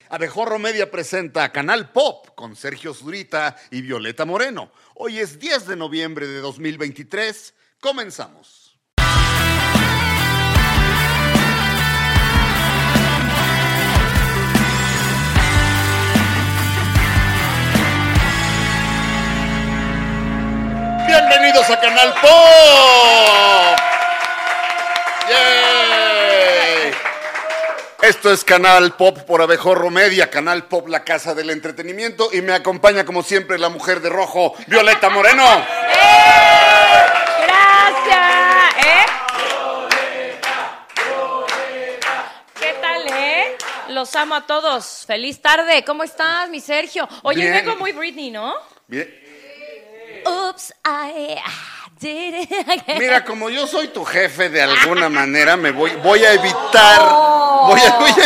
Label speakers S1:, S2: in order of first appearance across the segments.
S1: Abejorro Media presenta Canal Pop con Sergio Zurita y Violeta Moreno. Hoy es 10 de noviembre de 2023. Comenzamos. Bienvenidos a Canal Pop. ¡Yay! Esto es Canal Pop por Abejorro Media, Canal Pop, la casa del entretenimiento, y me acompaña como siempre la mujer de rojo, Violeta Moreno.
S2: ¡Gracias! ¿Qué tal, Los amo a todos. Feliz tarde. ¿Cómo estás, mi Sergio? Oye,
S1: Bien.
S2: vengo muy Britney, ¿no?
S1: Bien.
S2: Oops, I did it again.
S1: Mira, como yo soy tu jefe de alguna manera, voy a evitar, voy a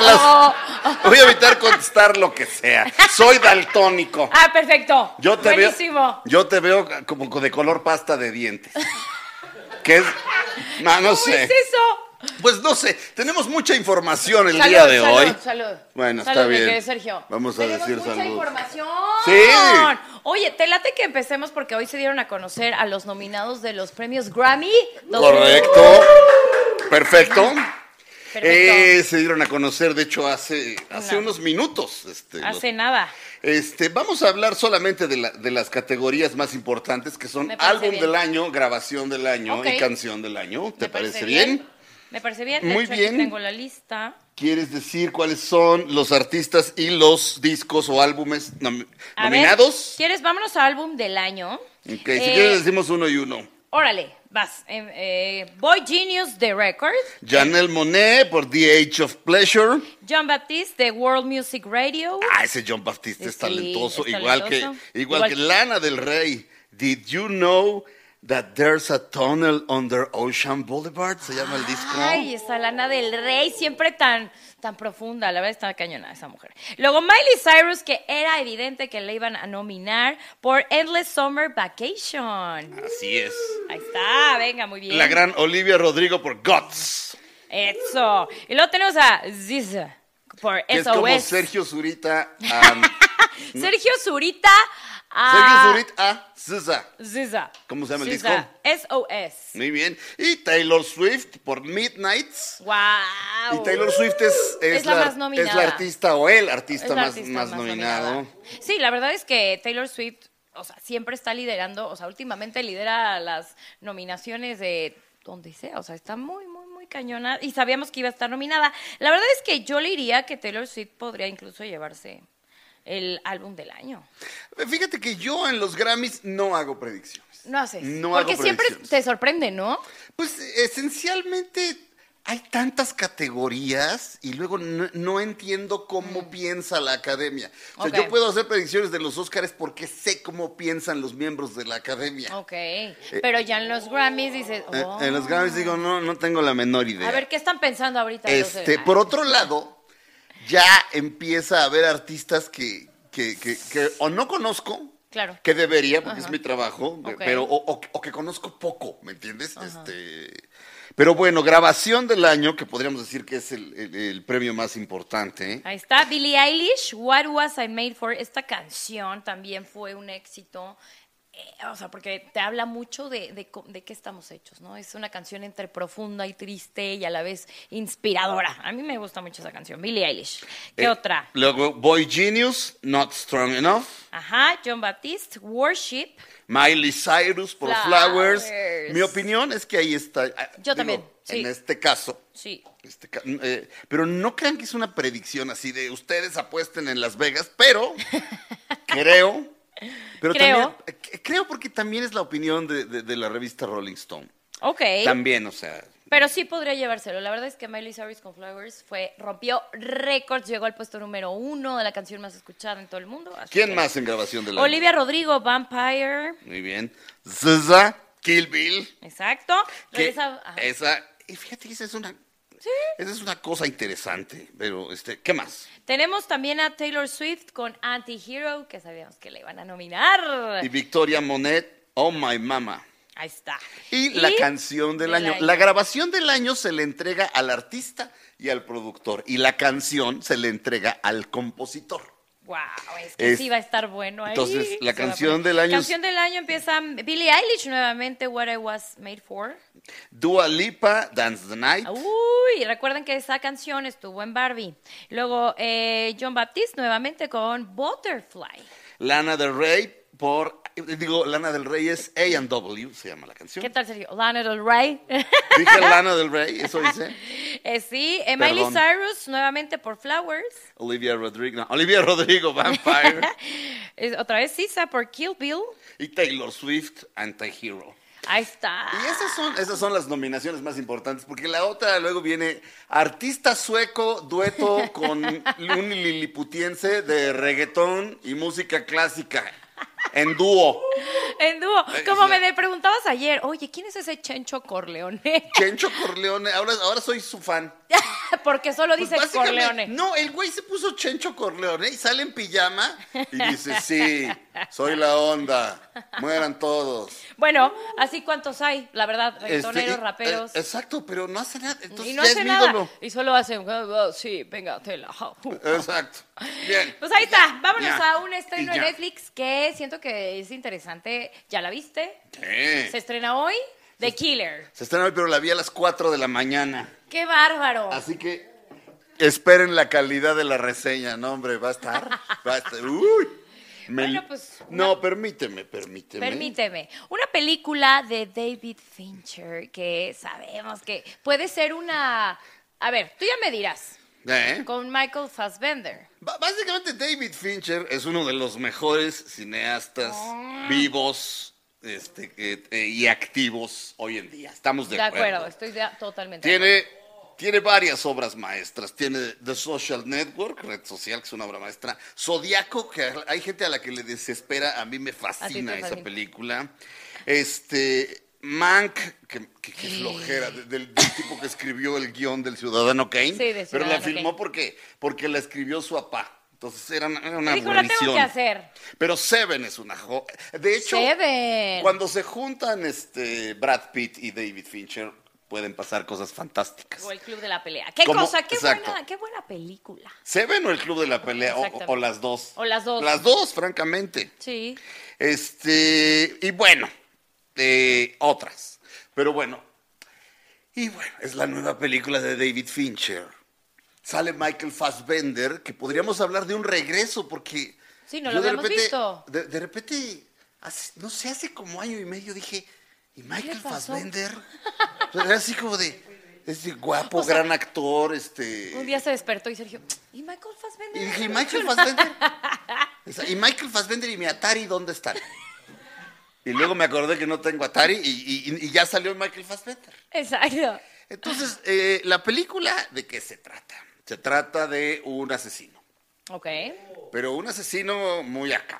S1: evitar contestar lo que sea. Soy daltónico.
S2: Ah, perfecto.
S1: Yo
S2: Buenísimo.
S1: te veo como de color pasta de dientes. ¿Qué es? No
S2: ¿Cómo
S1: sé.
S2: es eso?
S1: Pues no sé, tenemos mucha información el
S2: Salud,
S1: día de
S2: salud,
S1: hoy.
S2: Salud.
S1: Bueno,
S2: Salud,
S1: está
S2: mi
S1: bien.
S2: querido Sergio.
S1: Vamos a
S2: Tenemos
S1: decir
S2: mucha
S1: salud.
S2: información.
S1: Sí.
S2: Oye, te late que empecemos porque hoy se dieron a conocer a los nominados de los premios Grammy.
S1: Correcto. Perfecto.
S2: Perfecto.
S1: Se dieron a conocer, de hecho, hace unos minutos.
S2: Hace nada.
S1: Vamos a hablar solamente de las categorías más importantes, que son
S2: Me parece
S1: álbum
S2: bien.
S1: del año, grabación del año
S2: Ok.
S1: y canción del año. ¿Te
S2: Me
S1: parece bien?
S2: Me parece bien.
S1: Muy
S2: De hecho,
S1: bien.
S2: Aquí tengo la lista.
S1: ¿Quieres decir cuáles son los artistas y los discos o álbumes
S2: A ver,
S1: nominados?
S2: ¿quieres? Vámonos a álbum del año.
S1: Ok, si quieres decimos uno y uno.
S2: Órale, vas. Boy Genius, The Record.
S1: Janelle Monáe por The Age of Pleasure.
S2: John Baptiste, The World Music Radio.
S1: Ese John Baptiste es
S2: Sí,
S1: talentoso,
S2: es
S1: igual
S2: talentoso.
S1: que
S2: Igual-
S1: Lana del Rey. Did you know that there's a tunnel under Ocean Boulevard? Se llama el disco.
S2: Ay, esa Lana del Rey, siempre tan profunda. La verdad está cañona esa mujer. Luego Miley Cyrus, que era evidente que le iban a nominar por Endless Summer Vacation.
S1: Así es.
S2: Ahí está, venga, muy bien.
S1: La gran Olivia Rodrigo por Guts.
S2: Eso. Y luego tenemos a SZA por
S1: Que es como
S2: SOS.
S1: Sergio Zurita.
S2: Sergio Zurita
S1: Sergio Zurita SZA.
S2: SZA.
S1: ¿Cómo se llama el
S2: SZA. SOS.
S1: Muy bien. Y Taylor Swift por Midnights.
S2: Wow.
S1: Y Taylor Swift es
S2: la más
S1: es
S2: nominada.
S1: la artista o el
S2: Es
S1: artista
S2: la
S1: más,
S2: artista
S1: más nominado.
S2: nominada. Sí, la verdad es que Taylor Swift, o sea, siempre está liderando, o sea, últimamente lidera las nominaciones de donde sea, o sea, está muy, muy, muy cañona y sabíamos que iba a estar nominada. La verdad es que yo le diría que Taylor Swift podría incluso llevarse el álbum del año.
S1: Fíjate que yo en los Grammys no hago predicciones.
S2: No haces.
S1: No
S2: Porque
S1: hago
S2: siempre
S1: predicciones.
S2: te sorprende, ¿no?
S1: Pues esencialmente hay tantas categorías y luego no entiendo cómo piensa la academia. O sea,
S2: Ok.
S1: yo puedo hacer predicciones de los Óscares porque sé cómo piensan los miembros de la academia.
S2: Ok. Pero ya en los Grammys dices, oh.
S1: En los Grammys digo, no tengo la menor idea.
S2: A ver, ¿qué están pensando ahorita?
S1: Por otro lado, ya empieza a haber artistas que o no conozco,
S2: Claro.
S1: que debería, porque
S2: Ajá.
S1: es mi trabajo,
S2: Ok.
S1: pero o que conozco poco, ¿me entiendes? Pero bueno, grabación del año, que podríamos decir que es el premio más importante.
S2: Ahí está, Billie Eilish, What Was I Made For? Esta canción también fue un éxito, o sea, porque te habla mucho de qué estamos hechos, ¿no? Es una canción entre profunda y triste y a la vez inspiradora. A mí me gusta mucho esa canción, Billie Eilish. ¿Qué otra?
S1: Luego, Boy Genius, Not Strong Enough.
S2: Ajá, John Baptiste, Worship.
S1: Miley Cyrus por
S2: Flowers.
S1: Flowers. Mi opinión es que ahí está.
S2: Yo también, sí.
S1: En este caso.
S2: Sí.
S1: Pero no crean que es una predicción así de ustedes apuesten en Las Vegas, pero creo. Pero
S2: Creo.
S1: también, creo porque también es la opinión de la revista Rolling Stone.
S2: Ok.
S1: También, o sea.
S2: Pero sí podría llevárselo. La verdad es que Miley Cyrus con Flowers rompió récords, llegó al puesto número 1 de la canción más escuchada en todo el mundo. así
S1: ¿Quién
S2: que-
S1: más en grabación del año?
S2: Olivia Rodrigo, Vampire.
S1: Muy bien. SZA, Kill Bill.
S2: Exacto.
S1: Que
S2: Regresa-
S1: y fíjate que esa es una cosa interesante, pero ¿qué más?
S2: Tenemos también a Taylor Swift con Anti-Hero, que sabíamos que le iban a nominar.
S1: Y Victoria Monet, Oh My Mama.
S2: Ahí está.
S1: Y la canción del año. La grabación del año se le entrega al artista y al productor. Y la canción se le entrega al compositor.
S2: Wow, es que sí va a estar bueno ahí.
S1: Entonces, la canción del año.
S2: Canción del año empieza Billie Eilish nuevamente, What I Was Made For.
S1: Dua Lipa, Dance the Night.
S2: Uy, recuerden que esa canción estuvo en Barbie. Luego, John Baptiste nuevamente con Butterfly.
S1: Lana Del Rey Lana Del Rey es A&W, se llama la canción.
S2: ¿Qué tal, Sergio? Lana Del Rey.
S1: Dije Lana Del Rey, eso dice.
S2: Sí, Miley Cyrus nuevamente por Flowers.
S1: Olivia Rodrigo, Vampire.
S2: Otra vez Sisa por Kill Bill.
S1: Y Taylor Swift, Anti-Hero.
S2: Ahí está.
S1: Y esas son las nominaciones más importantes, porque la otra luego viene artista sueco, dueto con un liliputiense de reggaetón y música clásica. En dúo.
S2: En dúo. Como me preguntabas ayer, oye, ¿quién es ese Chencho Corleone?
S1: Chencho Corleone, ahora soy su fan.
S2: Porque solo dice Corleone.
S1: No, el güey se puso Chencho Corleone y sale en pijama y dice, sí, soy la onda, mueran todos.
S2: Bueno, así cuántos hay, la verdad, reggaetoneros, raperos.
S1: Exacto, pero no hace nada. Entonces
S2: y no
S1: ya
S2: hace
S1: es
S2: nada.
S1: ídolo.
S2: Y solo hace, sí, venga, tela.
S1: Exacto. Bien.
S2: Pues ahí está, vámonos
S1: Ya.
S2: a un estreno de Netflix que siento que es interesante. ¿Ya la viste?
S1: Sí.
S2: Se estrena hoy, The Killer.
S1: Se estrena hoy, pero la vi a las 4 de la mañana.
S2: ¡Qué bárbaro!
S1: Así que esperen la calidad de la reseña, no, hombre, va a estar. Uy.
S2: Bueno, pues,
S1: No, permíteme.
S2: Permíteme. Una película de David Fincher que sabemos que puede ser una... A ver, tú ya me dirás. Con Michael Fassbender.
S1: Básicamente David Fincher es uno de los mejores cineastas vivos y activos hoy en día. Estamos de acuerdo.
S2: De acuerdo, estoy totalmente de acuerdo.
S1: Tiene varias obras maestras. Tiene The Social Network, red social, que es una obra maestra. Zodiaco, que hay gente a la que le desespera. A mí me fascina esa película. Mank, que flojera, del tipo que escribió el guión del Ciudadano Kane.
S2: Sí, de Ciudadano
S1: pero la
S2: Kane.
S1: filmó porque la escribió su papá. Entonces era una
S2: Dijo, la tengo
S1: aburrición.
S2: que hacer.
S1: Pero Seven es una de hecho,
S2: Seven.
S1: cuando se juntan Brad Pitt y David Fincher, pueden pasar cosas fantásticas.
S2: O el Club de la Pelea. ¿Qué buena película?
S1: ¿Seven o el Club de la Pelea? O las dos.
S2: O las dos.
S1: Las dos, francamente.
S2: Sí.
S1: Y bueno, otras. Pero bueno. Y bueno, es la nueva película de David Fincher. Sale Michael Fassbender, que podríamos hablar de un regreso, porque...
S2: Sí, no lo habíamos visto.
S1: De repente, hace como año y medio dije, ¿y Michael Fassbender? Era así como de, guapo, gran actor,
S2: Un día se despertó y Sergio, ¿y Michael Fassbender?
S1: Y dije, ¿y Michael Fassbender? ¿Y Michael Fassbender y mi Atari dónde están? Y luego me acordé que no tengo Atari y ya salió Michael Fassbender.
S2: Exacto.
S1: Entonces, la película, ¿de qué se trata? Se trata de un asesino.
S2: Ok.
S1: Pero un asesino muy acá.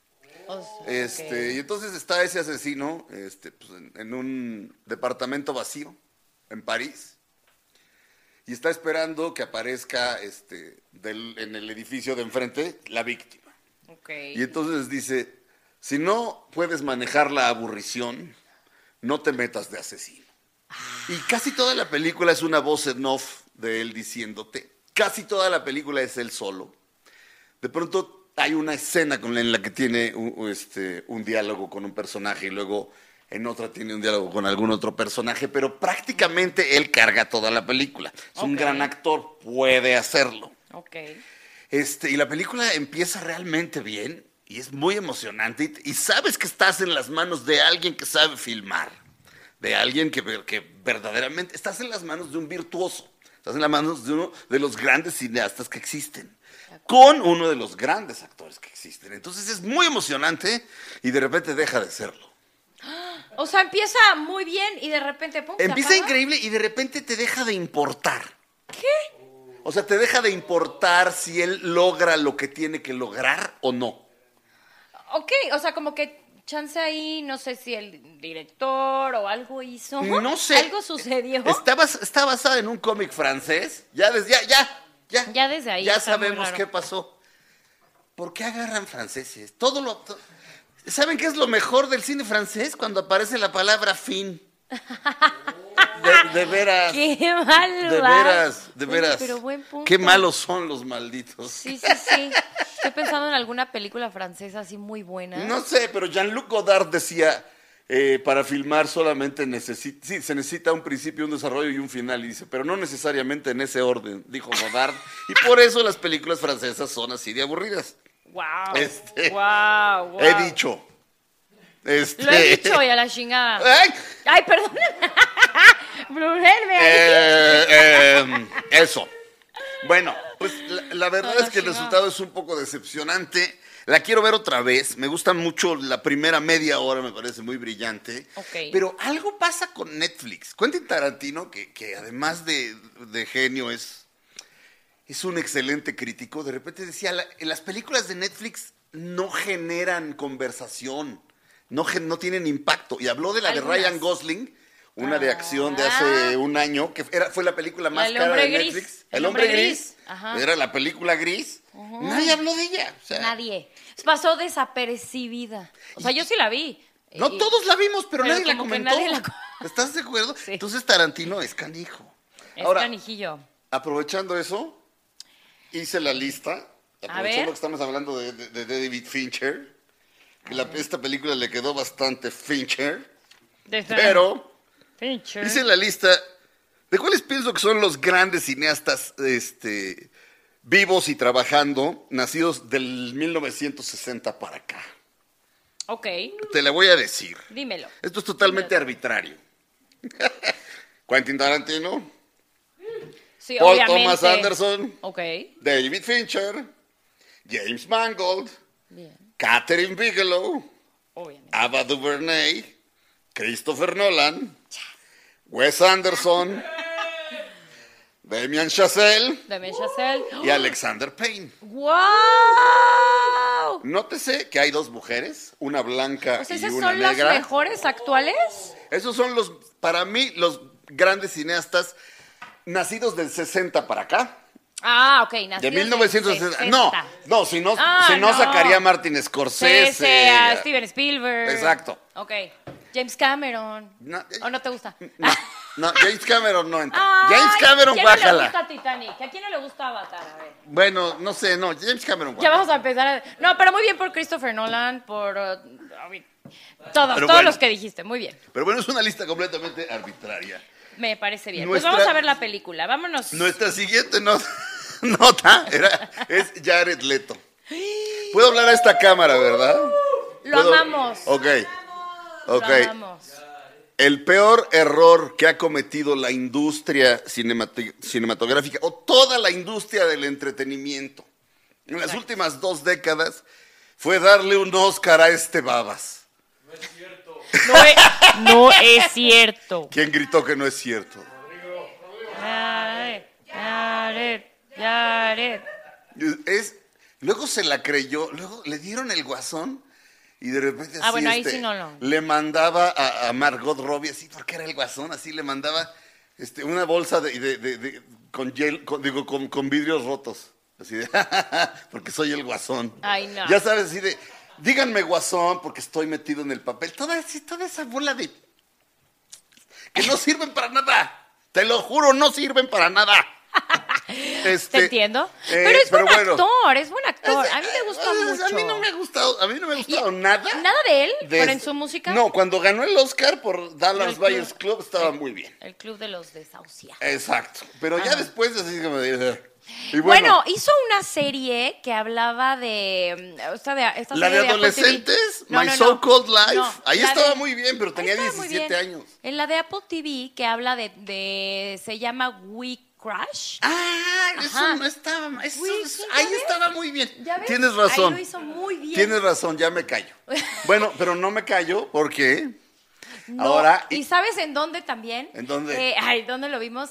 S1: Y entonces está ese asesino pues, en un departamento vacío en París y está esperando que aparezca en el edificio de enfrente la víctima.
S2: Okay.
S1: Y entonces dice, si no puedes manejar la aburrición, no te metas de asesino. Y casi toda la película es una voz en off de él diciéndote. Casi toda la película es él solo. De pronto hay una escena en la que tiene un diálogo con un personaje y luego en otra tiene un diálogo con algún otro personaje, pero prácticamente él carga toda la película. Es un gran actor, puede hacerlo.
S2: Okay.
S1: Y la película empieza realmente bien y es muy emocionante y sabes que estás en las manos de alguien que sabe filmar, de alguien que verdaderamente estás en las manos de un virtuoso, estás en las manos de uno de los grandes cineastas que existen, con uno de los grandes actores que existen. Entonces es muy emocionante y de repente deja de serlo.
S2: O sea, empieza muy bien y de repente ¡pum!
S1: Empieza increíble y de repente te deja de importar.
S2: ¿Qué?
S1: O sea, te deja de importar si él logra lo que tiene que lograr o no.
S2: Ok, o sea, como que chance ahí, no sé si el director o algo hizo.
S1: No sé.
S2: ¿Algo sucedió?
S1: Está basada en un cómic francés. Ya desde
S2: ahí
S1: ya
S2: está muy
S1: sabemos
S2: raro.
S1: qué pasó. ¿Por qué agarran franceses? ¿Saben qué es lo mejor del cine francés? Cuando aparece la palabra fin. De veras.
S2: Qué malo.
S1: De veras.
S2: Pero buen punto.
S1: Qué malos son los malditos.
S2: Sí. Estoy pensando en alguna película francesa así muy buena.
S1: No sé, pero Jean-Luc Godard decía, para filmar solamente se necesita un principio, un desarrollo y un final. Y dice, pero no necesariamente en ese orden, dijo Godard. Y por eso las películas francesas son así de aburridas.
S2: Wow. Wow.
S1: He dicho.
S2: Lo he dicho y a la chingada.
S1: ¡Ay!
S2: Ay, perdón.
S1: Eso. Bueno, pues la verdad
S2: Hola,
S1: es que el
S2: chingada.
S1: resultado es un poco decepcionante. La quiero ver otra vez. Me gusta mucho la primera media hora, me parece muy brillante.
S2: Ok.
S1: Pero algo pasa con Netflix. Quentin Tarantino, que además de genio es un excelente crítico, de repente decía, las películas de Netflix no generan conversación, no tienen impacto. Y habló de la de
S2: Algunas.
S1: Ryan Gosling, una de acción de hace un año, que fue la película más
S2: El
S1: cara
S2: hombre
S1: de
S2: gris.
S1: Netflix.
S2: El
S1: El hombre
S2: hombre
S1: gris.
S2: gris. Ajá.
S1: Era la película gris. Nadie habló de ella. O sea,
S2: Nadie. Pasó desapercibida. O sea, yo sí la vi.
S1: no
S2: Y-
S1: todos la vimos, pero nadie la
S2: como que
S1: comentó.
S2: nadie la
S1: ¿Estás de acuerdo?
S2: Sí.
S1: Entonces Tarantino es canijo.
S2: Es
S1: Ahora,
S2: canijillo.
S1: aprovechando eso, hice la lista.
S2: ver.
S1: Aprovechando que estamos hablando de David Fincher. Que esta película le quedó bastante Fincher. Pero
S2: Fincher.
S1: hice la lista de cuáles pienso que son los grandes cineastas vivos y trabajando, nacidos del 1960 para acá.
S2: Ok,
S1: Te la voy a decir.
S2: dímelo.
S1: Esto es totalmente arbitrario. Quentin Tarantino,
S2: Sí,
S1: Paul
S2: obviamente.
S1: Thomas Anderson,
S2: Ok,
S1: David Fincher, James Mangold,
S2: bien.
S1: Catherine Bigelow,
S2: Obviamente.
S1: Ava DuVernay, Christopher Nolan, Wes Anderson, Damien Chazelle
S2: Damien Chazelle.
S1: y Alexander Payne.
S2: ¡Wow!
S1: Nótese que hay dos mujeres, una blanca
S2: Pues
S1: y
S2: esos
S1: una
S2: son los
S1: negra.
S2: mejores actuales.
S1: Esos son para mí, los grandes cineastas nacidos del 60 para acá.
S2: Ah, ok, nacidos
S1: De
S2: en
S1: 1960.
S2: 60.
S1: No, si no,
S2: Ah,
S1: si no
S2: no.
S1: sacaría a Martin Scorsese.
S2: Cese, a Steven Spielberg.
S1: Exacto.
S2: Ok. James Cameron.
S1: No,
S2: ¿O no te gusta?
S1: No, James Cameron no entra.
S2: Ay,
S1: James Cameron,
S2: ¿quién no le
S1: guácala.
S2: gusta Titanic? ¿A quién no le gusta Avatar? A ver.
S1: Bueno, no sé, no, James Cameron,
S2: Ya
S1: guácala.
S2: vamos a empezar. No, pero muy bien por Christopher Nolan, por todos
S1: Pero
S2: todos
S1: bueno.
S2: los que dijiste. Muy bien.
S1: Pero bueno, es una lista completamente arbitraria.
S2: Me parece bien.
S1: Nuestra-
S2: Pues vamos a ver la película. Vámonos.
S1: Nuestra siguiente nota es Jared Leto. Puedo hablar a esta cámara, ¿verdad?
S2: Lo
S1: ¿Puedo?
S2: amamos.
S1: Ok.
S2: Lo amamos.
S1: El peor error que ha cometido la industria cinematográfica o toda la industria del entretenimiento en las últimas 2 décadas fue darle un Oscar a este babas.
S2: No es cierto.
S1: ¿Quién gritó que no es cierto?
S2: Jared.
S1: Luego se la creyó, luego le dieron el guasón y de repente así,
S2: Bueno, ahí sí no lo.
S1: le mandaba a Margot Robbie así, porque era el guasón, así le mandaba una bolsa con vidrios rotos, así de, porque soy el guasón.
S2: Ay, no.
S1: Ya sabes, así de, díganme guasón porque estoy metido en el papel. Toda esa bola de que no sirven para nada. Te lo juro, no sirven para nada.
S2: Te entiendo. Pero es buen actor, es buen actor. A mí me gusta mucho.
S1: A mí no me ha gustado nada.
S2: ¿Nada de él?
S1: de-
S2: ¿Pero en su música?
S1: No, cuando ganó el Oscar por Dallas
S2: El club.
S1: Buyers Club estaba muy bien.
S2: El Club de los Desahuciados.
S1: Exacto. Pero ya
S2: Ajá.
S1: después así como de... Y
S2: Bueno, hizo una serie que hablaba de... esta
S1: la de
S2: serie Apple TV.
S1: adolescentes,
S2: No,
S1: My
S2: no, no.
S1: So-Called Life.
S2: No,
S1: Ahí
S2: la
S1: estaba
S2: de-
S1: muy bien, pero tenía
S2: Ahí estaba muy
S1: 17
S2: bien.
S1: años.
S2: En la de Apple TV que habla se llama We Crash.
S1: Ah, eso
S2: Ajá.
S1: no estaba...
S2: Uy, ¿sí,
S1: ahí
S2: ya ves?
S1: estaba muy bien.
S2: ¿Ya ves?
S1: Tienes razón.
S2: Ahí lo hizo muy bien.
S1: Tienes razón, ya me callo. Bueno, pero no me callo porque...
S2: No,
S1: Ahora...
S2: ¿Y sabes en dónde también?
S1: ¿En dónde?
S2: ¿Dónde lo vimos?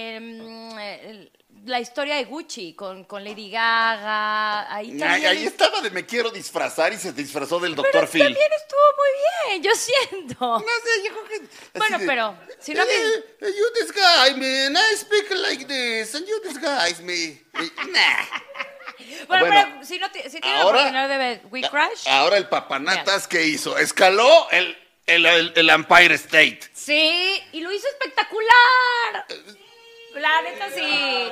S2: La historia de Gucci con Lady Gaga. Ahí también.
S1: Ahí estaba de me quiero disfrazar y se disfrazó del
S2: Pero
S1: Dr. Phil.
S2: también estuvo muy bien, yo siento.
S1: No sé, yo creo que... así
S2: Bueno, pero, si no
S1: You disguise me, and I speak like this, and you disguise me. Nah.
S2: Bueno,
S1: Bueno,
S2: pero si tiene la oportunidad de ver We Crash.
S1: Ahora el papanatas, ¿qué hizo? Escaló el Empire State.
S2: Sí, y lo hizo espectacular. La neta sí.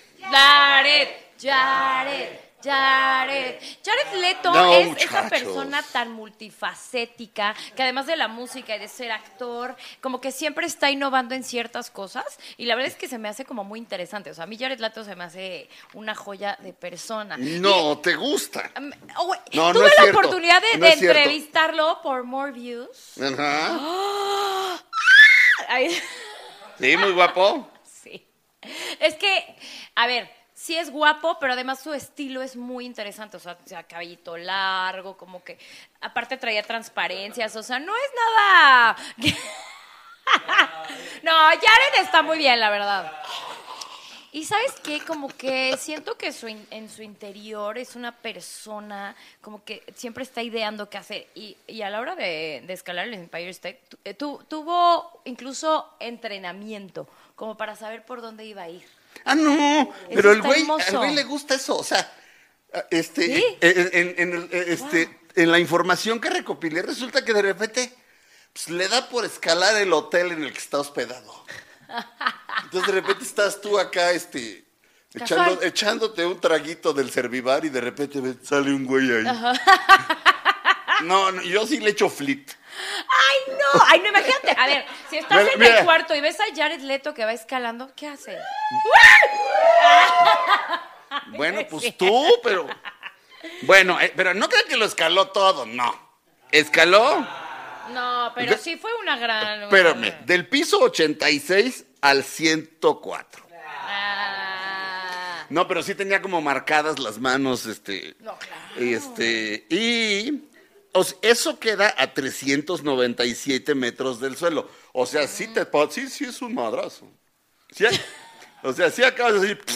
S2: Jared Leto
S1: No,
S2: es
S1: muchachos.
S2: esa persona tan multifacética que además de la música y de ser actor, como que siempre está innovando en ciertas cosas y la verdad es que se me hace como muy interesante. O sea, a mí Jared Leto se me hace una joya de persona.
S1: No, ¿te gusta? No, no
S2: Tuve
S1: es
S2: la
S1: cierto.
S2: oportunidad de
S1: No es cierto.
S2: entrevistarlo por More Views.
S1: Ajá.
S2: Ay,
S1: Sí, muy guapo.
S2: sí. Es que, a ver, sí es guapo, pero además su estilo es muy interesante. O sea, cabellito largo, como que aparte traía transparencias. O sea, no es nada. No, Jared está muy bien, la verdad. Y ¿sabes qué? Como que siento que en su interior es una persona como que siempre está ideando qué hacer. Y a la hora de escalar el Empire State, tuvo incluso entrenamiento como para saber por dónde iba a ir.
S1: Ah, no,
S2: Eso
S1: pero al
S2: está
S1: güey
S2: hermoso.
S1: le gusta eso, o sea,
S2: ¿Sí?
S1: en la información que recopilé resulta que de repente pues, le da por escalar el hotel en el que está hospedado. Entonces de repente estás tú acá,
S2: Casual.
S1: echándote un traguito del Servivar y de repente sale un güey ahí. No, yo sí le echo flit.
S2: Ay, no, imagínate. A ver, si estás
S1: Mira,
S2: en
S1: mira.
S2: el cuarto y ves a Jared Leto que va escalando, ¿qué hace?
S1: Bueno,
S2: Sí.
S1: pues tú, pero... Bueno, pero no creo que lo escaló todo, no. Escaló,
S2: No, pero sí fue una gran...
S1: espérame, del piso 86 al 104.
S2: Ah,
S1: No, pero sí tenía como marcadas las manos,
S2: no, claro.
S1: Eso queda a 397 metros del suelo. O sea, sí es un madrazo. O sea, sí acabas de decir,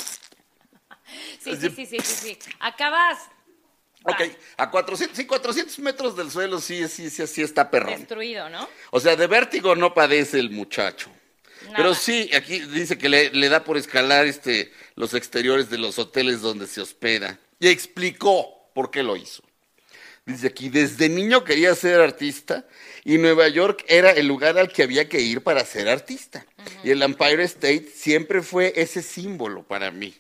S2: Sí. Acabas
S1: ok, a 400 metros del suelo sí está perrón.
S2: destruido, ¿no?
S1: O sea, de vértigo no padece el muchacho.
S2: Nada.
S1: Pero sí, aquí dice que le da por escalar los exteriores de los hoteles donde se hospeda. Y explicó por qué lo hizo. Dice aquí, desde niño quería ser artista y Nueva York era el lugar al que había que ir para ser artista. Y el Empire State siempre fue ese símbolo para mí.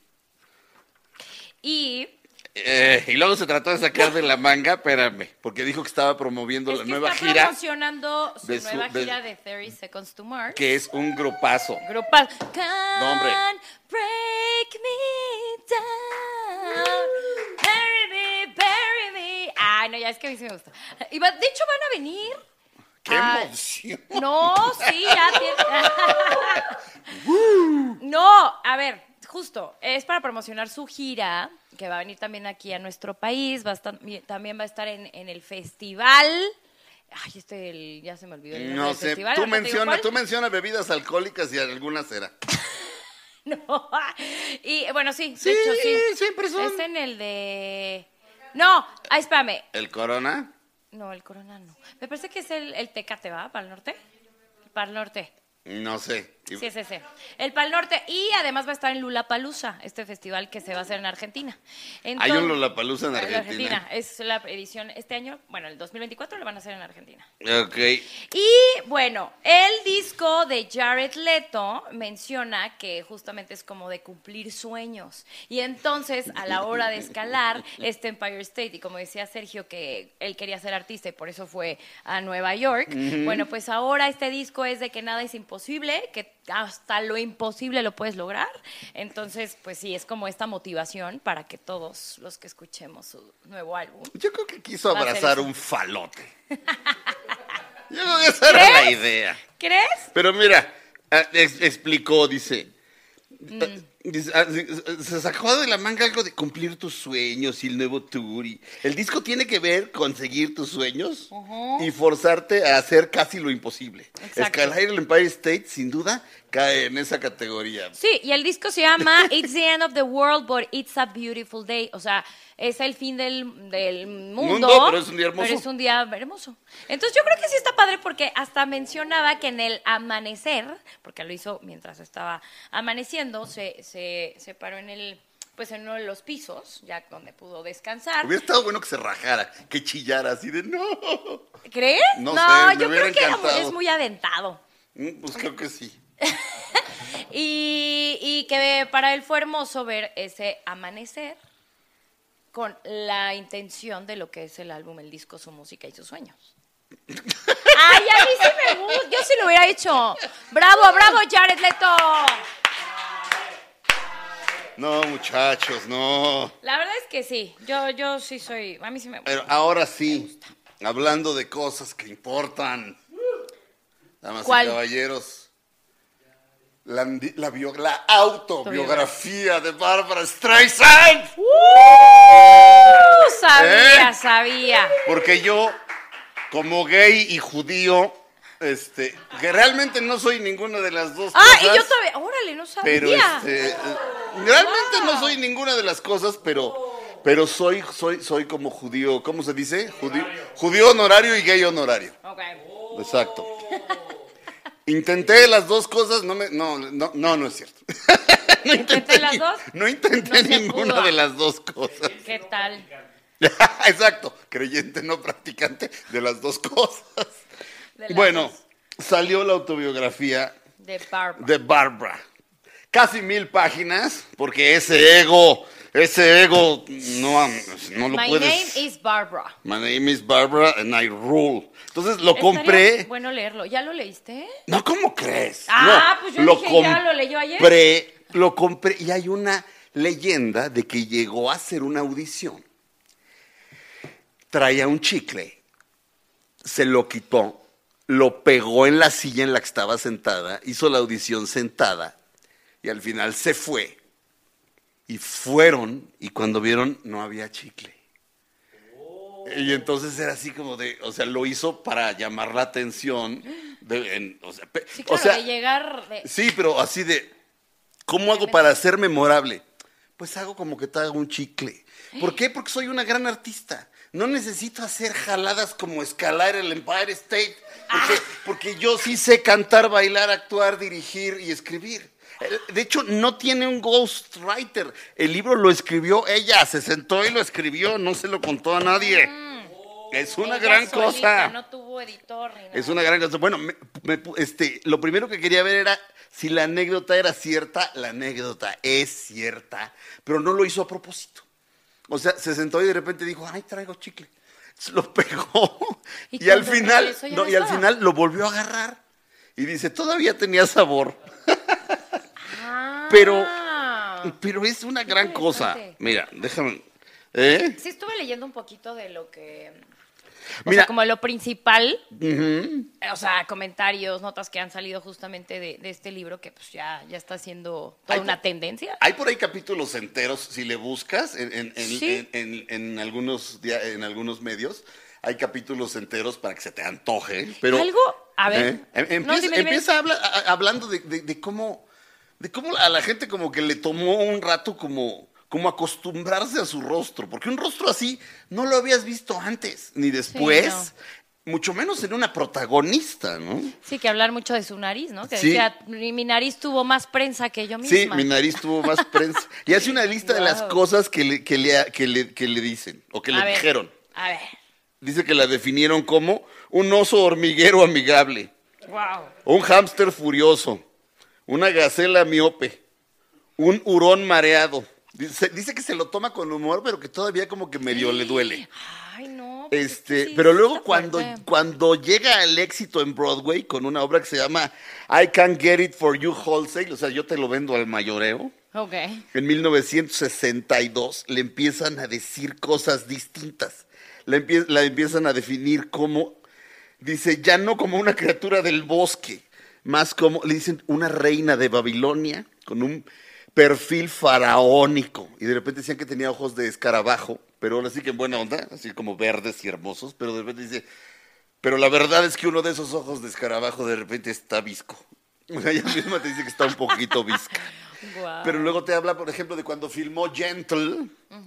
S2: Y
S1: Y luego se trató de sacar de la manga, espérame, porque dijo que estaba promoviendo la nueva
S2: está
S1: gira,
S2: promocionando su
S1: de
S2: nueva gira de 30 Seconds to Mars.
S1: que es un grupazo.
S2: Grupal.
S1: No, hombre.
S2: Can't break me down. Bury me. Ay, no, ya es que a mí sí me gusta. De hecho, van a venir.
S1: ¡Qué emoción!
S2: No, sí, ya tiene. No, a ver, justo, es para promocionar su gira, que va a venir también aquí a nuestro país, también va a estar en el festival. Ay, ya se me olvidó el nombre
S1: No
S2: del
S1: sé,
S2: festival.
S1: tú
S2: ahorita te digo cuál.
S1: menciona bebidas alcohólicas y alguna será.
S2: No, y bueno, sí,
S1: Sí,
S2: de hecho, sí.
S1: siempre son.
S2: Es en el de... No, espérame.
S1: ¿El Corona?
S2: No, el Corona no. Me parece que es el Tecate, ¿va? ¿Para el norte? Para el norte.
S1: No sé.
S2: Sí, es ese. El Pal Norte. Y además va a estar en Lollapalooza, este festival que se va a hacer en Argentina.
S1: Hay un Lollapalooza en Argentina.
S2: Es la edición este año, bueno, el 2024 lo van a hacer en Argentina.
S1: Ok.
S2: Y bueno, el disco de Jared Leto menciona que justamente es como de cumplir sueños. Y entonces, a la hora de escalar este Empire State, y como decía Sergio, que él quería ser artista y por eso fue a Nueva York, bueno, pues ahora este disco es de que nada es imposible, que hasta lo imposible lo puedes lograr. Entonces, pues sí, es como esta motivación para que todos los que escuchemos su nuevo álbum.
S1: Yo creo que quiso
S2: Va a ser
S1: abrazar
S2: eso.
S1: un falote. Yo creo que esa era la
S2: ¿Crees?
S1: idea.
S2: ¿Crees?
S1: Pero mira, explicó, dice, se sacó de la manga algo de cumplir tus sueños y el nuevo tour. Y el disco tiene que ver con seguir tus sueños y forzarte a hacer casi lo imposible.
S2: Exacto.
S1: Escalar el Empire State, sin duda, cae en esa categoría.
S2: Sí, y el disco se llama It's the End of the World, but It's a Beautiful Day. O sea, es el fin del mundo.
S1: Pero es un día hermoso.
S2: Pero es un día hermoso. Entonces yo creo que sí está padre porque hasta mencionaba que en el amanecer, porque lo hizo mientras estaba amaneciendo, se paró en el pues en uno de los pisos, ya donde pudo descansar.
S1: Hubiera estado bueno que se rajara, que chillara así de no.
S2: ¿Crees?
S1: No sé, me
S2: yo
S1: hubiera
S2: creo que
S1: encantado.
S2: es muy aventado.
S1: Pues creo que sí.
S2: Y que para él fue hermoso ver ese amanecer con la intención de lo que es el álbum, el disco, su música y sus sueños. ¡Ay, a mí sí me gusta! Yo sí lo hubiera hecho. ¡Bravo, bravo, Jared Leto!
S1: No, muchachos, no.
S2: La verdad es que sí. Yo sí soy... A mí sí me gusta.
S1: Pero ahora sí, hablando de cosas que importan, damas
S2: ¿Cuál?
S1: y caballeros, la autobiografía de Barbra Streisand.
S2: Sabía.
S1: Porque yo, como gay y judío, que realmente no soy ninguna de las dos cosas.
S2: Y yo todavía... Órale, no sabía.
S1: Pero realmente no soy ninguna de las cosas, pero soy como judío, ¿cómo se dice? Judío honorario y gay honorario.
S2: Ok.
S1: Exacto. Intenté las dos cosas, no es cierto. No
S2: ¿Intenté las dos?
S1: No intenté
S2: No se
S1: ninguna
S2: pudo.
S1: de las dos cosas.
S2: ¿Qué tal?
S1: Exacto, creyente no practicante de las dos cosas.
S2: De las
S1: Bueno,
S2: dos.
S1: salió la autobiografía
S2: De Barbra.
S1: de Barbra. Casi 1000 páginas, porque ese ego no lo
S2: My
S1: puedes.
S2: name is Barbra.
S1: My name is Barbra and I rule. Entonces lo
S2: Estaría
S1: compré.
S2: bueno leerlo. ¿Ya lo leíste?
S1: No, ¿cómo crees?
S2: Pues yo dije, ya lo leyó ayer.
S1: Lo compré y hay una leyenda de que llegó a hacer una audición. Traía un chicle, se lo quitó, lo pegó en la silla en la que estaba sentada, hizo la audición sentada y al final se fue. Y fueron y cuando vieron no había chicle. Y entonces era así como o sea, lo hizo para llamar la atención.
S2: Sí, claro, de llegar...
S1: Sí, pero así ¿cómo hago para ser memorable? Pues hago como que te hago un chicle. ¿Por qué? Porque soy una gran artista. No necesito hacer jaladas como escalar el Empire State. Porque yo sí sé cantar, bailar, actuar, dirigir y escribir. De hecho, no tiene un ghostwriter. El libro lo escribió ella, se sentó y lo escribió, no se lo contó a nadie. Es una
S2: Ella
S1: gran
S2: solita,
S1: cosa.
S2: No tuvo editor ni nada.
S1: Es una gran cosa. Bueno, lo primero que quería ver era si la anécdota era cierta. La anécdota es cierta, pero no lo hizo a propósito. O sea, se sentó y de repente dijo, ay, traigo chicle. Se lo pegó y al final, lo volvió a agarrar. Y dice, todavía tenía sabor. Pero es una gran cosa. Mira, déjame.
S2: Sí, estuve leyendo un poquito de lo que...
S1: Mira,
S2: sea, como lo principal, o sea, comentarios, notas que han salido justamente de este libro que pues ya está siendo toda una tendencia.
S1: Hay por ahí capítulos enteros, si le buscas
S2: ¿Sí?
S1: en algunos medios, hay capítulos enteros para que se te antoje. Pero,
S2: ¿Algo? A ver.
S1: Empieza hablando de cómo a la gente como que le tomó un rato como acostumbrarse a su rostro, porque un rostro así no lo habías visto antes, ni después,
S2: Sí,
S1: mucho menos en una protagonista, ¿no?
S2: Sí, que hablar mucho de su nariz, ¿no? Que
S1: Sí.
S2: decía, mi nariz tuvo más prensa que yo misma.
S1: Sí, mi nariz tuvo más prensa. Y hace una lista de las cosas que le dicen, o que le dijeron.
S2: A ver.
S1: Dice que la definieron como un oso hormiguero amigable,
S2: Wow.
S1: un hámster furioso, una gacela miope, un hurón mareado. Dice que se lo toma con humor, pero que todavía como que medio le duele.
S2: Ay, no. Pues es que sí,
S1: Pero
S2: sí
S1: luego
S2: está fuerte.
S1: cuando llega al éxito en Broadway con una obra que se llama I Can't Get It For You Wholesale, o sea, yo te lo vendo al mayoreo.
S2: Ok.
S1: En 1962 le empiezan a decir cosas distintas. La empiezan a definir como, dice, ya no como una criatura del bosque, más como, le dicen, una reina de Babilonia con un perfil faraónico. Y de repente decían que tenía ojos de escarabajo, pero ahora sí que en buena onda, así como verdes y hermosos, pero de repente dice, pero la verdad es que uno de esos ojos de escarabajo de repente está visco. O sea, ella misma te dice que está un poquito visca.
S2: Wow.
S1: Pero luego te habla, por ejemplo, de cuando filmó Gentle,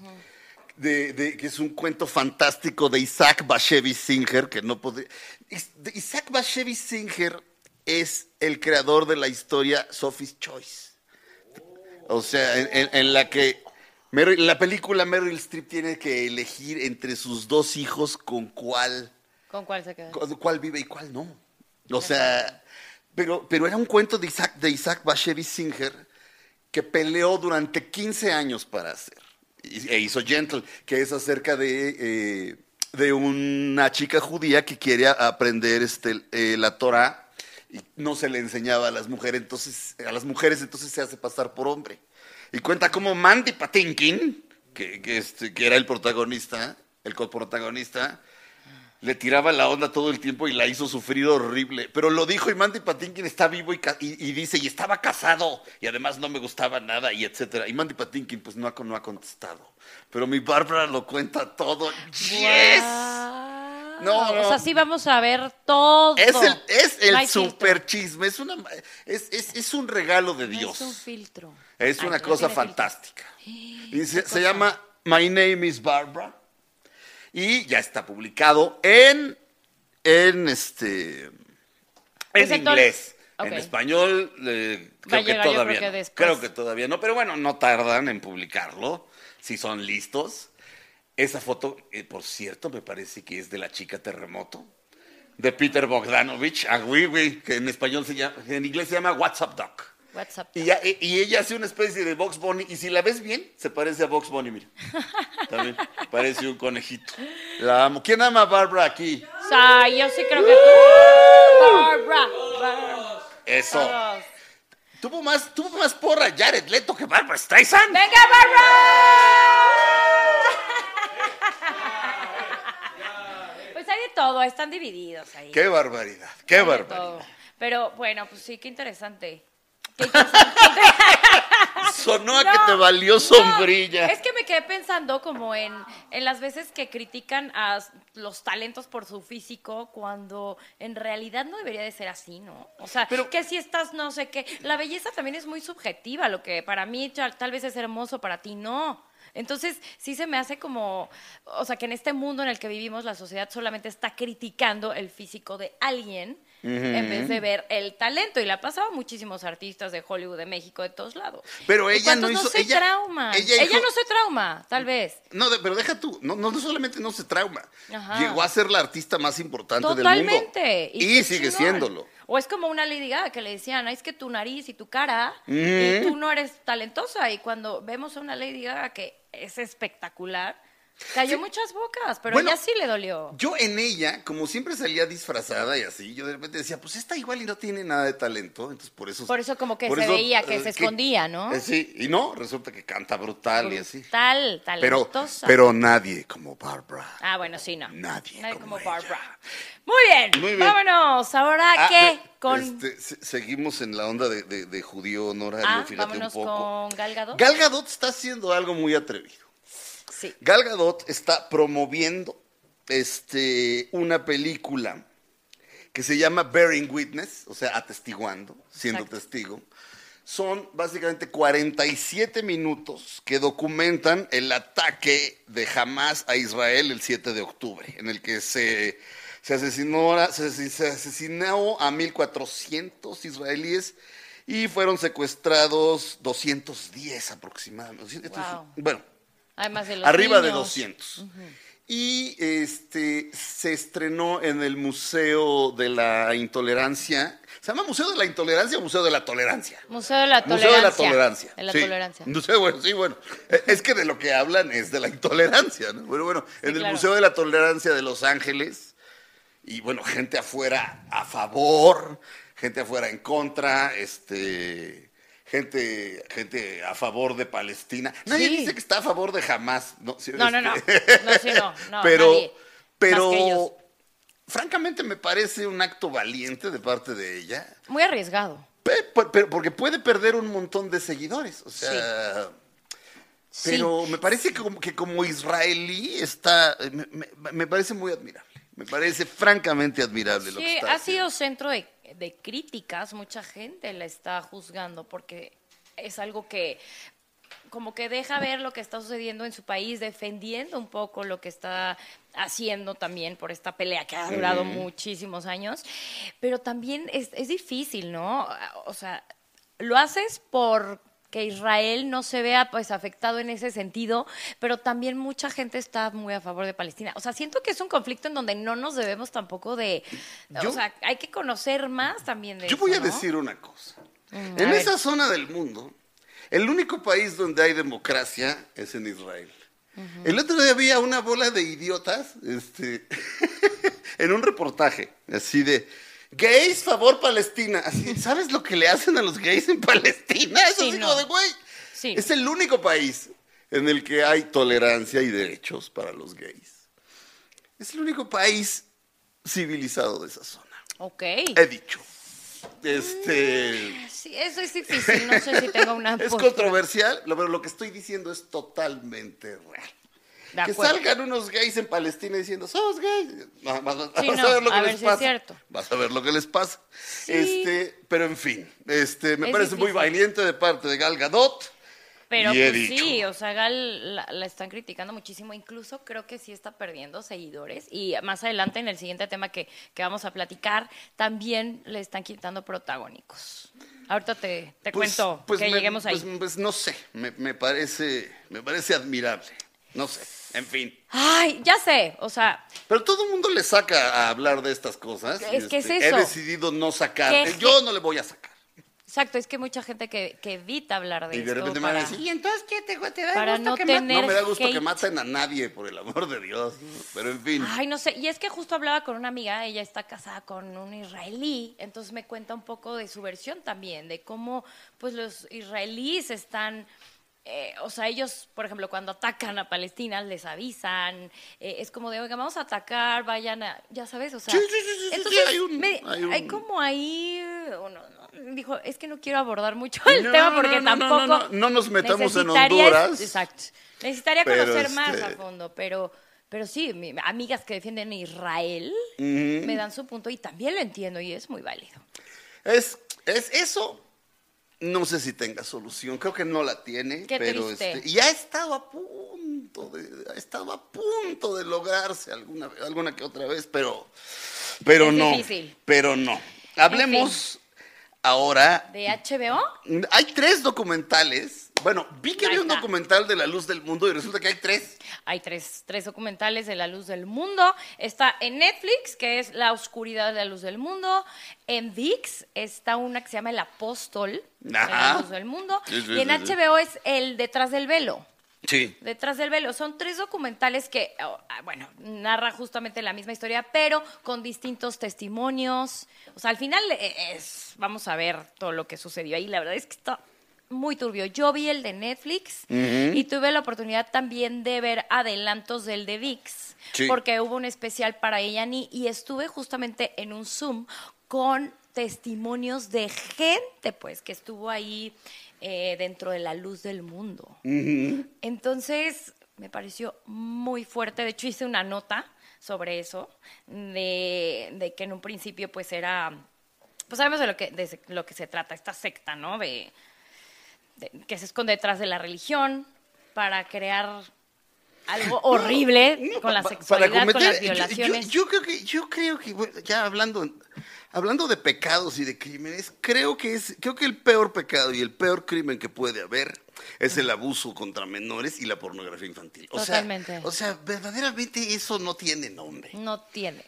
S1: que es un cuento fantástico de Isaac Bashevis Singer, que no podría... Isaac Bashevis Singer es el creador de la historia Sophie's Choice. O sea, en la que La película Meryl Streep tiene que elegir entre sus dos hijos con cuál vive y cuál no. O sea, pero era un cuento de Isaac Bashevis Singer que peleó durante 15 años para hacer. E hizo Gentle, que es acerca de una chica judía que quiere aprender la Torah y no se le enseñaba a las mujeres, entonces se hace pasar por hombre. Y cuenta cómo Mandy Patinkin, que era el protagonista, el coprotagonista, le tiraba la onda todo el tiempo y la hizo sufrir horrible. Pero lo dijo y Mandy Patinkin está vivo y dice, y estaba casado, y además no me gustaba nada, y etcétera. Y Mandy Patinkin pues no ha contestado. Pero mi Bárbara lo cuenta todo. ¡Yes! No,
S2: o sea, sí vamos a ver todo.
S1: Es el
S2: no
S1: super chisme, es un regalo de Dios.
S2: Es un filtro.
S1: Es una cosa fantástica. Y se llama My Name is Barbara. Y ya está publicado en inglés. Okay. En español, creo que todavía no, pero bueno, no tardan en publicarlo, si son listos. Esa foto, por cierto, me parece que es de la chica terremoto, de Peter Bogdanovich, que en español en inglés se llama What's Up Doc. Y ella hace una especie de Bugs Bunny, y si la ves bien, se parece a Bugs Bunny, mira. También parece un conejito. La amo. ¿Quién ama a Barbara aquí?
S2: Yo sí creo que tú. Barbara.
S1: Eso. Todos. Tuvo más porra Jared Leto que Barbara Streisand.
S2: ¡Venga, Barbara! Pues hay de todo, están divididos ahí.
S1: ¡Qué barbaridad! ¡Qué barbaridad!
S2: Pero bueno, pues sí, qué interesante.
S1: Sonó a que te valió sombrilla.
S2: Es que me quedé pensando como en las veces que critican a los talentos por su físico, cuando en realidad no debería de ser así, ¿no? O sea, pero, que si estás no sé qué. La belleza también es muy subjetiva, lo que para mí tal vez es hermoso, para ti no. Entonces, sí se me hace como, o sea, que en este mundo en el que vivimos, la sociedad solamente está criticando el físico de alguien, en vez de ver el talento. Y le ha pasado a muchísimos artistas de Hollywood, de México, de todos lados.
S1: Pero ella no hizo...
S2: Ella no se trauma, tal vez.
S1: No, pero deja tú, no solamente no se trauma. Ajá. Llegó a ser la artista más importante del mundo.
S2: Totalmente.
S1: Y sigue siéndolo.
S2: O es como una Lady Gaga que le decían, es que tu nariz y tu cara, y tú no eres talentosa. Y cuando vemos a una Lady Gaga que es espectacular, cayó muchas bocas, pero ella sí le dolió.
S1: Yo en ella, como siempre salía disfrazada y así, yo de repente decía, pues esta igual y no tiene nada de talento, entonces por eso
S2: como que se veía que se escondía, ¿no?
S1: Sí, y no, resulta que canta brutal y así.
S2: Talentosa.
S1: Pero nadie como Barbara.
S2: Ah, bueno, sí, no.
S1: Nadie como
S2: Barbara. Muy bien, vámonos. Ahora, ¿qué?
S1: Seguimos en la onda de judío honorario, fíjate
S2: vámonos
S1: un poco.
S2: Con Gal Gadot.
S1: Gal Gadot está haciendo algo muy atrevido.
S2: Sí.
S1: Gal Gadot está promoviendo una película que se llama Bearing Witness, o sea, atestiguando, siendo testigo. Son básicamente 47 minutos que documentan el ataque de Hamás a Israel el 7 de octubre, en el que se asesinó a 1.400 israelíes y fueron secuestrados 210 aproximadamente.
S2: Wow.
S1: Bueno,
S2: además de los
S1: arriba
S2: niños.
S1: de 200. Uh-huh. Y se estrenó en el Museo de la Intolerancia. ¿Se llama Museo de la Intolerancia o Museo de la Tolerancia?
S2: Museo de la Tolerancia.
S1: Museo de la Tolerancia.
S2: De la tolerancia.
S1: Bueno. Es que de lo que hablan es de la intolerancia, ¿no? Bueno, sí, en el Museo de la Tolerancia de Los Ángeles. Y bueno, gente afuera a favor, gente afuera en contra, gente a favor de Palestina. Nadie dice que está a favor de Hamás. No. Pero francamente me parece un acto valiente de parte de ella.
S2: Muy arriesgado.
S1: Porque puede perder un montón de seguidores. O sea, pero me parece que como israelí me parece muy admirable. Me parece francamente admirable lo que está haciendo.
S2: Ha sido centro de críticas, mucha gente la está juzgando porque es algo que como que deja ver lo que está sucediendo en su país, defendiendo un poco lo que está haciendo también por esta pelea que ha durado muchísimos años, pero también es difícil, ¿no? O sea, lo haces por que Israel no se vea pues afectado en ese sentido, pero también mucha gente está muy a favor de Palestina. O sea, siento que es un conflicto en donde no nos debemos tampoco de... o sea, hay que conocer más también de
S1: Yo
S2: eso,
S1: voy a
S2: ¿no?
S1: decir una cosa.
S2: A
S1: En
S2: ver.
S1: esa zona del mundo, el único país donde hay democracia es en Israel. El otro día había una bola de idiotas en un reportaje, así de gays, favor Palestina. Así, ¿sabes lo que le hacen a los gays en Palestina? Es
S2: Sí,
S1: así
S2: no.
S1: como de, güey.
S2: Sí.
S1: Es el único país en el que hay tolerancia y derechos para los gays. Es el único país civilizado de esa zona.
S2: Ok.
S1: He dicho.
S2: Sí, eso es difícil, no sé si tengo una
S1: Es
S2: postura.
S1: controversial, pero lo que estoy diciendo es totalmente real.
S2: De
S1: Que
S2: acuerdo.
S1: salgan unos gays en Palestina diciendo, somos gays. Vas
S2: Sí,
S1: a
S2: no,
S1: ver lo que
S2: a ver
S1: les
S2: si es
S1: pasa.
S2: cierto.
S1: Vas a ver lo que les pasa.
S2: Sí.
S1: Pero en fin, me
S2: Es
S1: parece muy
S2: difícil.
S1: valiente de parte de Gal Gadot.
S2: Pero
S1: Y he
S2: pues
S1: dicho.
S2: sí, o sea, Gal la están criticando muchísimo, incluso creo que sí está perdiendo seguidores y más adelante en el siguiente tema que vamos a platicar, también le están quitando protagónicos. Ahorita te cuento que lleguemos ahí.
S1: Pues no sé, me parece admirable. No sé, en fin.
S2: Ay, ya sé, o sea,
S1: Pero todo el mundo le saca a hablar de estas cosas.
S2: Es que es
S1: He
S2: eso.
S1: decidido no sacar.
S2: ¿Qué
S1: Yo no le voy a sacar.
S2: exacto, es que mucha gente que evita hablar de
S1: Y de
S2: esto
S1: repente me van a
S2: para,
S1: decir, ¿y entonces qué te da
S2: para
S1: gusto
S2: no
S1: que
S2: tener
S1: No me da gusto que
S2: hate.
S1: maten a nadie, por el amor de Dios. Pero en fin.
S2: Ay, no sé, y es que justo hablaba con una amiga, ella está casada con un israelí, entonces me cuenta un poco de su versión también, de cómo pues los israelíes están, o sea, ellos, por ejemplo, cuando atacan a Palestina, les avisan, es como de, oiga, vamos a atacar, vayan a, ya sabes, o sea,
S1: Sí, sí,
S2: entonces
S1: hay un-
S2: hay como ahí, dijo, es que no quiero abordar mucho el tema porque tampoco
S1: no nos metamos en
S2: necesitaría-
S1: Honduras.
S2: Exacto. Necesitaría
S1: Pero,
S2: conocer más a fondo, pero sí, amigas que defienden a Israel me dan su punto y también lo entiendo y es muy válido.
S1: Es eso. No sé si tenga solución, creo que no la tiene,
S2: Qué
S1: pero
S2: triste.
S1: y ha estado a punto de lograrse alguna que otra vez, pero
S2: Es
S1: no,
S2: difícil.
S1: pero no. Hablemos ahora.
S2: ¿De HBO?
S1: Hay 3 documentales. Bueno, vi que
S2: Ahí
S1: había un
S2: está.
S1: documental de La Luz del Mundo y resulta que hay 3.
S2: Hay tres documentales de La Luz del Mundo. Está en Netflix, que es La Oscuridad de la Luz del Mundo. En ViX está una que se llama El Apóstol de la
S1: Ajá.
S2: Luz del Mundo.
S1: Sí, sí,
S2: Y en
S1: sí, sí.
S2: HBO es El Detrás del Velo.
S1: Sí.
S2: Detrás del velo. Son 3 documentales que, bueno, narra justamente la misma historia, pero con distintos testimonios. O sea, al final vamos a ver todo lo que sucedió ahí. La verdad es que está muy turbio. Yo vi el de Netflix y tuve la oportunidad también de ver adelantos del de ViX,
S1: Sí.
S2: porque hubo un especial para Eyani y estuve justamente en un Zoom con testimonios de gente, pues, que estuvo ahí dentro de La Luz del Mundo. Entonces, me pareció muy fuerte. De hecho, hice una nota sobre eso, de que en un principio, pues, era... Pues sabemos de lo que se trata, esta secta, ¿no? Que se esconde detrás de la religión para crear algo horrible con la sexualidad, con las violaciones.
S1: Yo creo que bueno, ya hablando de pecados y de crímenes, creo que el peor pecado y el peor crimen que puede haber es el abuso contra menores y la pornografía infantil.
S2: Totalmente.
S1: O sea, verdaderamente eso no tiene nombre.
S2: No tiene.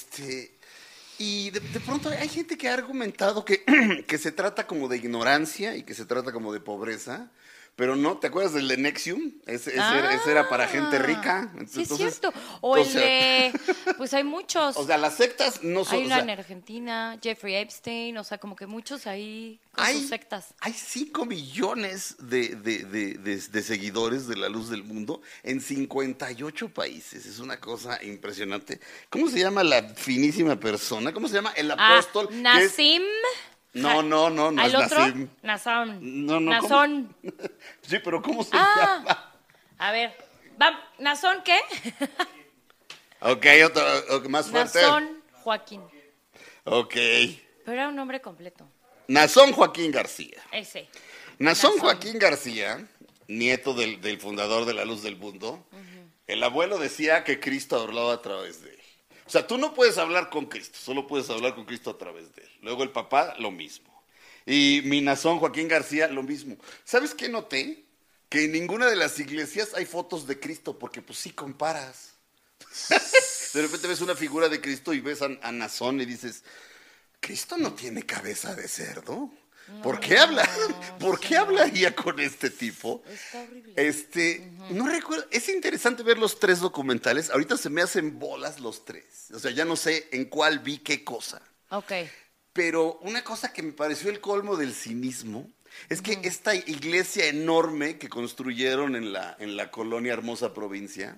S1: Y de pronto hay gente que ha argumentado que, que se trata como de ignorancia y que se trata como de pobreza, pero no, ¿te acuerdas del de Nexium? Ese era para gente rica.
S2: Sí, es
S1: Entonces,
S2: cierto. O el de... Pues hay muchos.
S1: O sea, las sectas no son...
S2: Hay
S1: o
S2: una
S1: sea,
S2: en Argentina, Jeffrey Epstein, o sea, como que muchos ahí con
S1: hay,
S2: sus sectas.
S1: hay 5 millones de seguidores de La Luz del Mundo en 58 países. Es una cosa impresionante. ¿Cómo se llama la finísima persona? ¿Cómo se llama? El apóstol. que es-
S2: Nassim.
S1: No
S2: ¿El
S1: es
S2: otro?
S1: Nassim.
S2: Nazón.
S1: No,
S2: Nazón.
S1: Sí, pero ¿cómo se llama?
S2: A ver. ¿Nazón qué?
S1: Ok, otro más fuerte.
S2: Nazón Joaquín.
S1: Ok.
S2: Pero era un nombre completo.
S1: Nazón Joaquín García.
S2: Ese.
S1: Nazón
S2: Nazón.
S1: Joaquín García, nieto del fundador de La Luz del Mundo, el abuelo decía que Cristo hablaba a través de él. O sea, tú no puedes hablar con Cristo, solo puedes hablar con Cristo a través de él. Luego el papá, lo mismo. Y mi nazón, Joaquín García, lo mismo. ¿Sabes qué noté? Que en ninguna de las iglesias hay fotos de Cristo, porque pues sí comparas. De repente ves una figura de Cristo y ves a Nazón y dices, Cristo no tiene cabeza de cerdo. ¿Por qué habla? ¿Por qué hablaría con este tipo?
S2: Está horrible.
S1: No recuerdo, es interesante ver los 3 documentales. Ahorita se me hacen bolas los 3. O sea, ya no sé en cuál vi qué cosa.
S2: Ok.
S1: Pero una cosa que me pareció el colmo del cinismo es que esta iglesia enorme que construyeron en la colonia Hermosa Provincia,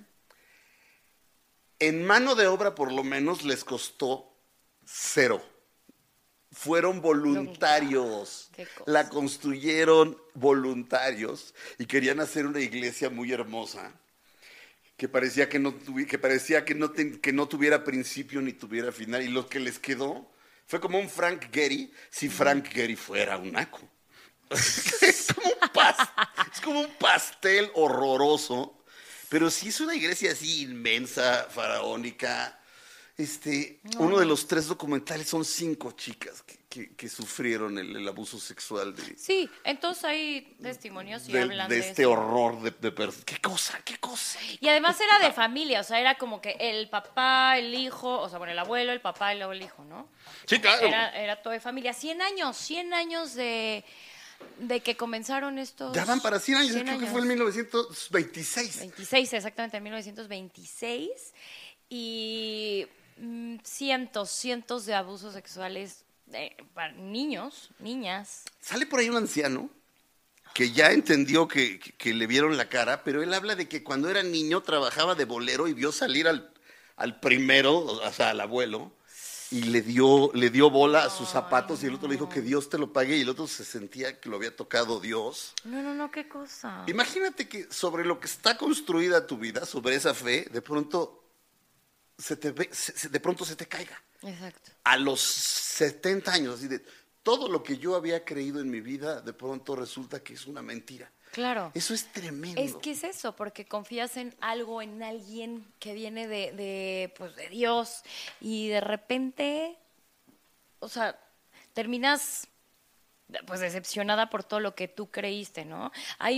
S1: en mano de obra por lo menos les costó 0. Fueron voluntarios.
S2: Qué cosa.
S1: La construyeron voluntarios y querían hacer una iglesia muy hermosa que parecía que no tuviera principio ni tuviera final, y lo que les quedó fue como un Frank Gehry si Frank Gehry fuera un naco. Es como un pastel horroroso, pero sí es una iglesia así inmensa, faraónica. Uno de los 3 documentales son 5 chicas que sufrieron el abuso sexual
S2: Sí, entonces hay testimonios y hablan de
S1: este
S2: eso.
S1: horror de personas. ¿Qué cosa?
S2: Y además era de familia, o sea, era como que el papá, el hijo, o sea, bueno, el abuelo, el papá y luego el hijo, ¿no?
S1: Sí, claro.
S2: Era todo de familia. 100 años de que comenzaron estos...
S1: Ya van para 100 años,
S2: 100
S1: creo que
S2: años.
S1: fue en 1926.
S2: 26, exactamente, en 1926. Y cientos de abusos sexuales para niños, niñas.
S1: Sale por ahí un anciano que ya entendió que le vieron la cara, pero él habla de que cuando era niño trabajaba de bolero y vio salir al primero, o sea, al abuelo, y le dio bola a sus zapatos, y el otro le dijo que Dios te lo pague, y el otro se sentía que lo había tocado Dios.
S2: No, qué cosa.
S1: Imagínate que sobre lo que está construida tu vida, sobre esa fe, de pronto de pronto se te caiga.
S2: Exacto.
S1: A los 70 años, así de todo lo que yo había creído en mi vida, de pronto resulta que es una mentira.
S2: Claro.
S1: Eso es tremendo.
S2: Es que es eso, porque confías en algo, en alguien que viene de Dios, y de repente, o sea, terminas pues decepcionada por todo lo que tú creíste, ¿no?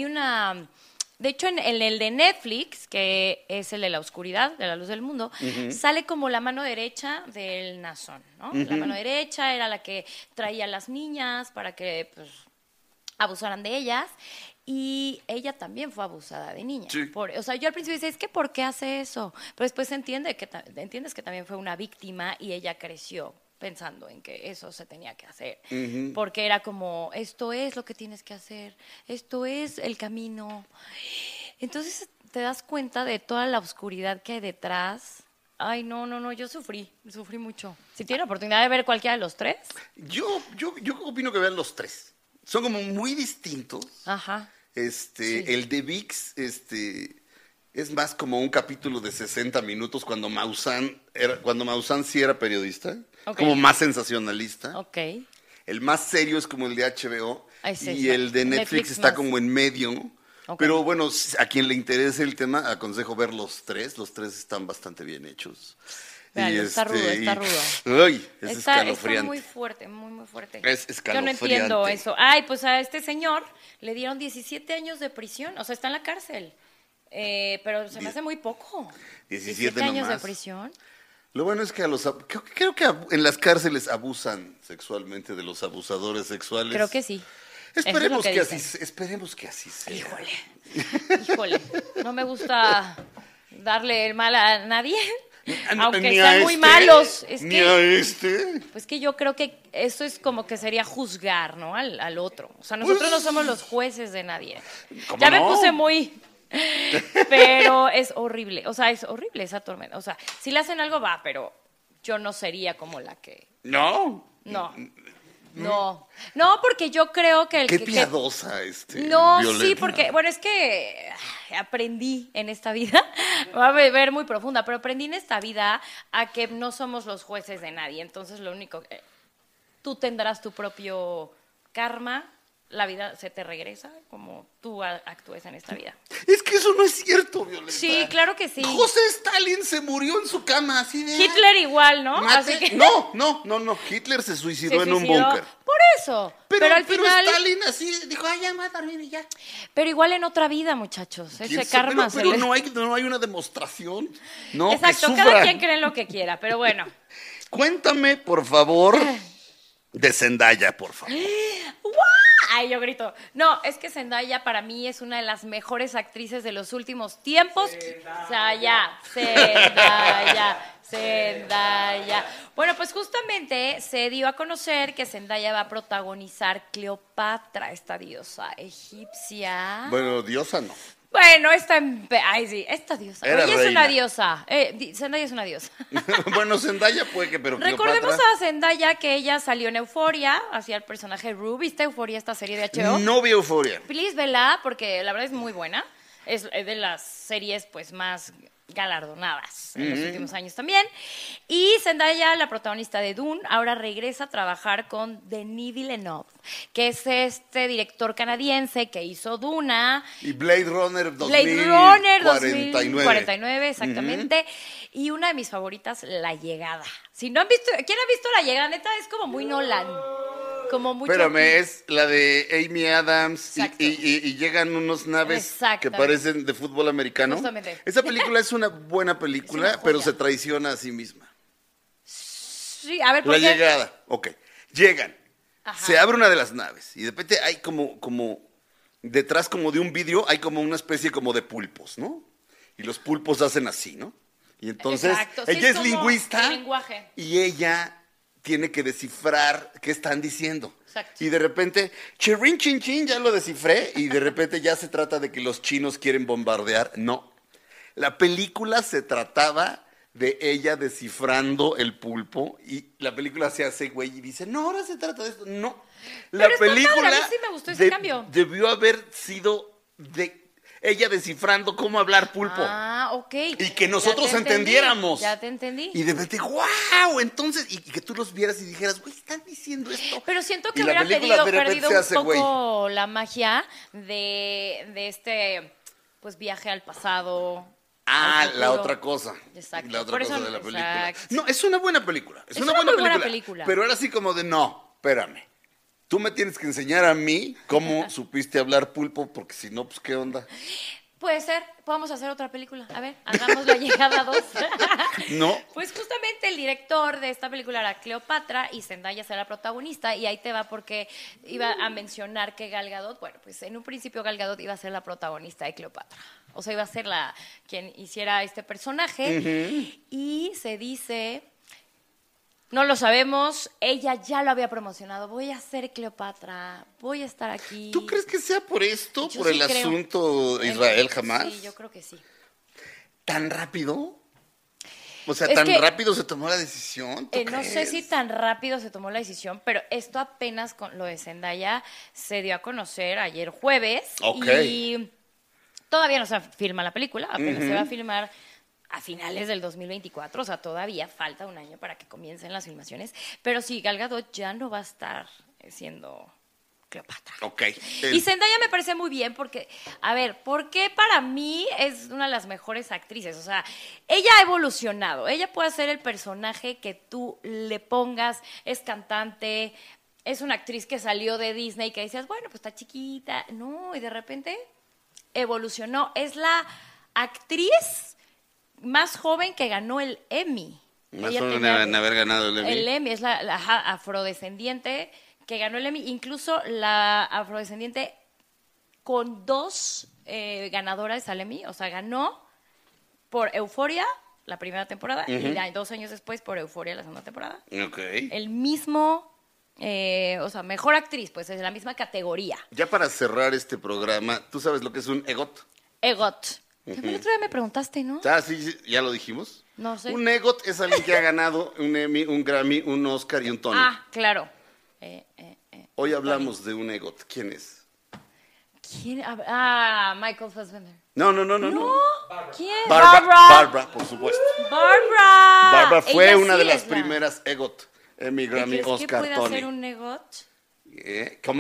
S2: De hecho, en el de Netflix, que es el de la oscuridad, de la luz del mundo, sale como la mano derecha del Nazón, ¿no? La mano derecha era la que traía a las niñas para que pues abusaran de ellas, y ella también fue abusada de niña.
S1: Sí.
S2: O sea, yo al principio decía, es que ¿por qué hace eso? Pero después entiendes que también fue una víctima, y ella creció pensando en que eso se tenía que hacer. Porque era como, esto es lo que tienes que hacer, esto es el camino. Entonces te das cuenta de toda la oscuridad que hay detrás. Ay, no, yo sufrí mucho. Si tiene la oportunidad de ver cualquiera de los 3.
S1: Yo opino que vean los 3. Son como muy distintos.
S2: Ajá. Sí.
S1: El de VIX, es más como un capítulo de 60 minutos cuando Maussan sí era periodista,
S2: Ok.
S1: como más sensacionalista.
S2: Ok.
S1: El más serio es como el de HBO,
S2: Ay, sí,
S1: y
S2: sí.
S1: el de Netflix está
S2: más.
S1: como en medio.
S2: Ok.
S1: Pero bueno, a quien le interese el tema, aconsejo ver los 3. Los 3 están bastante bien hechos.
S2: Véanlo, está rudo.
S1: Uy, es
S2: Está
S1: escalofriante.
S2: muy fuerte, muy fuerte.
S1: Es
S2: Yo no entiendo
S1: escalofriante.
S2: eso. Ay, pues a este señor le dieron 17 años de prisión, o sea, está en la cárcel. Pero se me hace muy poco.
S1: 17
S2: años de
S1: nomás.
S2: prisión.
S1: Lo bueno es que creo que en las cárceles abusan sexualmente de los abusadores sexuales.
S2: Creo que sí.
S1: Esperemos
S2: Eso es lo que
S1: que
S2: dicen.
S1: esperemos que así sea.
S2: Híjole, no me gusta darle el mal a nadie, aunque
S1: Ni
S2: sean
S1: a
S2: muy malos.
S1: Ni a este.
S2: Pues que yo creo que eso es como que sería juzgar, ¿no? Al otro. O sea, nosotros no somos los jueces de nadie.
S1: ¿Cómo
S2: Ya me
S1: no?
S2: puse muy... Pero es horrible, o sea, es horrible esa tormenta. O sea, si le hacen algo va, pero yo no sería como la que...
S1: No.
S2: No, porque yo creo que
S1: Qué piadosa
S2: No,
S1: Violeta.
S2: sí, porque, bueno, es que aprendí en esta vida, va a ver muy profunda, pero aprendí en esta vida a que no somos los jueces de nadie. Entonces, lo único que tú tendrás tu propio karma, la vida se te regresa como tú actúes en esta vida.
S1: Es que eso no es cierto, Violeta.
S2: Sí, claro que sí.
S1: José Stalin se murió en su cama, así de...
S2: Hitler igual, ¿no? Así que...
S1: No. Hitler se suicidó en un búnker.
S2: Por eso.
S1: Pero
S2: al final...
S1: Stalin así dijo, ay, ya me voy a dormir y ya.
S2: Pero igual en otra vida, muchachos. Ese karma
S1: pero no hay una demostración. No,
S2: exacto, cada quien cree en lo que quiera, pero bueno.
S1: Cuéntame, por favor, de Zendaya, por favor.
S2: Ay, yo grito. No, es que Zendaya para mí es una de las mejores actrices de los últimos tiempos. Zendaya. Bueno, pues justamente se dio a conocer que Zendaya va a protagonizar Cleopatra, esta diosa egipcia.
S1: Bueno, diosa no.
S2: Bueno, esta diosa.
S1: Era
S2: Ella es
S1: reina.
S2: una diosa. Zendaya es una diosa.
S1: Bueno, Zendaya puede que, pero
S2: Recordemos
S1: Cleopatra...
S2: a Zendaya que ella salió en Euphoria, hacía el personaje Rue. ¿Viste Euphoria, esta serie de HBO?
S1: No vi Euphoria.
S2: Please, vela, porque la verdad es muy buena. Es de las series pues más galardonadas en los últimos años también. Y Zendaya, la protagonista de Dune, ahora regresa a trabajar con Denis Villeneuve, que es este director canadiense que hizo Duna.
S1: Y Blade Runner
S2: 2049, exactamente. Y una de mis favoritas, La Llegada. Si no han visto, ¿quién ha visto La Llegada? Neta, es como muy Nolan. Como mucho.
S1: Espérame, es la de Amy Adams y llegan unos naves que parecen de fútbol americano.
S2: Justamente.
S1: Esa película es una buena película, pero se traiciona a sí misma.
S2: Sí, a ver, ¿por
S1: La
S2: qué?
S1: Llegada, ok. Llegan,
S2: Ajá.
S1: se abre una de las naves y de repente hay como detrás como de un vidrio hay como una especie como de pulpos, ¿no? Y los pulpos hacen así, ¿no? Y entonces
S2: Exacto. Sí,
S1: ella es
S2: como
S1: lingüista
S2: el lenguaje.
S1: y ella tiene que descifrar qué están diciendo.
S2: Exacto.
S1: Y de repente, chirrin chin chin, ya lo descifré, y de repente ya se trata de que los chinos quieren bombardear. No. La película se trataba de ella descifrando el pulpo, y la película se hace güey y dice, no, ahora se trata de esto. No. La
S2: Pero está
S1: película
S2: padre, a mí sí me gustó ese cambio.
S1: debió haber sido de ella descifrando cómo hablar pulpo.
S2: Ah, ok.
S1: Y que nosotros
S2: Ya te entendí,
S1: entendiéramos.
S2: Ya te entendí.
S1: Y de repente, ¡wow! Entonces, y que tú los vieras y dijeras, güey, están diciendo esto.
S2: Pero siento que
S1: Y la
S2: hubiera
S1: película de repente
S2: perdido
S1: se
S2: un
S1: hace
S2: poco la magia de este pues viaje al pasado.
S1: Ah,
S2: al
S1: la
S2: futuro.
S1: otra cosa.
S2: Exacto.
S1: La otra
S2: Por
S1: cosa
S2: eso-
S1: de la película.
S2: exacto.
S1: No, es una buena película. Es una
S2: una
S1: buena
S2: muy buena
S1: película.
S2: película.
S1: Pero era así como de, no, espérame. Tú me tienes que enseñar a mí cómo supiste hablar pulpo, porque si no, pues, ¿qué onda?
S2: Puede ser, podemos hacer otra película. A ver, hagamos La Llegada 2.
S1: No.
S2: Pues justamente el director de esta película era Cleopatra y Zendaya será la protagonista, y ahí te va porque iba a mencionar que Gal Gadot, bueno, pues en un principio Gal Gadot iba a ser la protagonista de Cleopatra. O sea, iba a ser quien hiciera este personaje. Y se dice, no lo sabemos, ella ya lo había promocionado, voy a ser Cleopatra, voy a estar aquí.
S1: ¿Tú crees que sea por esto,
S2: Yo
S1: por
S2: sí
S1: el
S2: creo.
S1: asunto Israel jamás?
S2: Sí, yo creo que sí.
S1: ¿Tan rápido? O sea,
S2: Es
S1: ¿tan
S2: que,
S1: rápido se tomó la decisión? ¿Tú
S2: no sé
S1: crees?
S2: si tan rápido se tomó la decisión, pero esto apenas con lo de Zendaya se dio a conocer ayer jueves.
S1: Ok.
S2: Y todavía no se filma la película, apenas se va a filmar a finales del 2024, o sea, todavía falta un año para que comiencen las filmaciones. Pero sí, Gal Gadot ya no va a estar siendo Cleopatra.
S1: Ok.
S2: Y Zendaya me parece muy bien porque, a ver, porque para mí es una de las mejores actrices. O sea, ella ha evolucionado. Ella puede ser el personaje que tú le pongas. Es cantante, es una actriz que salió de Disney que decías, bueno, pues está chiquita. No, y de repente evolucionó. Es la actriz más joven que ganó el Emmy.
S1: Más
S2: Ella
S1: joven
S2: tenía
S1: en haber ganado el Emmy.
S2: El Emmy es la afrodescendiente que ganó el Emmy, incluso la afrodescendiente con 2 ganadoras al Emmy, o sea, ganó por Euphoria la primera temporada y 2 años después por Euphoria la segunda temporada.
S1: Ok.
S2: El mismo, o sea, mejor actriz, pues es la misma categoría.
S1: Ya para cerrar este programa, ¿tú sabes lo que es un EGOT?
S2: EGOT. Que el otro día me preguntaste, ¿no?
S1: Ah, sí, ya lo dijimos.
S2: No sé.
S1: Un EGOT es alguien que ha ganado un Emmy, un Grammy, un Oscar y un Tony.
S2: Ah, claro.
S1: Hoy hablamos de un EGOT. ¿Quién es?
S2: ¿Quién? Ah, Michael Fassbender.
S1: No.
S2: ¿Quién?
S1: Barbara, por supuesto.
S2: Barbara.
S1: Barbara fue
S2: Ella
S1: una
S2: sí
S1: de las
S2: es la-
S1: primeras EGOT. Emmy, Grammy,
S2: ¿Crees
S1: Oscar,
S2: que puede
S1: Tony.
S2: hacer un negot?
S1: ¿Cómo?